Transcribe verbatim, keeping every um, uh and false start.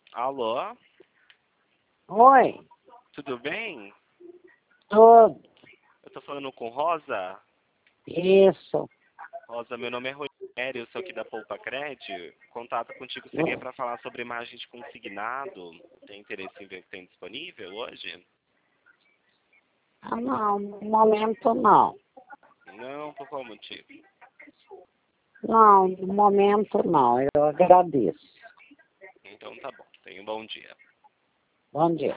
Alô? Oi, Tudo bem? tudo. Eu tô falando com Rosa. Isso. Rosa, meu nome é Rogério, eu sou aqui da Poupa Cred. Contato contigo seria para falar sobre imagem de consignado. Tem interesse em ver o que tem disponível hoje? Ah, não, no momento não. Não, por qual motivo? Não, no momento não. Eu agradeço. Então tá bom. Tenha um bom dia. Bom dia.